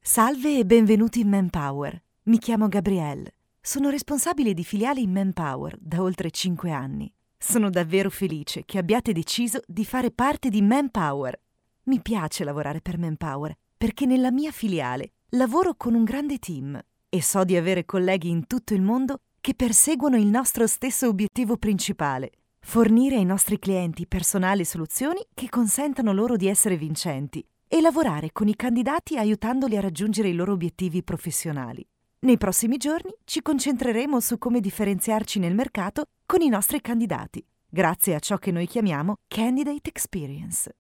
Salve e benvenuti in Manpower. Mi chiamo Gabrielle. Sono responsabile di filiale in Manpower da oltre 5 anni. Sono davvero felice che abbiate deciso di fare parte di Manpower. Mi piace lavorare per Manpower perché nella mia filiale lavoro con un grande team e so di avere colleghi in tutto il mondo che perseguono il nostro stesso obiettivo principale: fornire ai nostri clienti personali soluzioni che consentano loro di essere vincenti e lavorare con i candidati aiutandoli a raggiungere i loro obiettivi professionali. Nei prossimi giorni ci concentreremo su come differenziarci nel mercato con i nostri candidati, grazie a ciò che noi chiamiamo Candidate Experience.